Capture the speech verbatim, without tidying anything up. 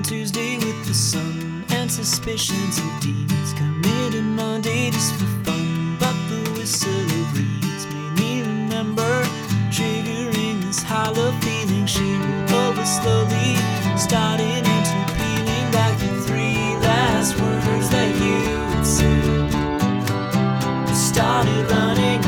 Tuesday with the sun and suspicions of deeds committed Monday just for fun. But the whistle of reeds made me remember, triggering this hollow feeling. She rolled over slowly, starting into peeling back the three last words that you had said. Started running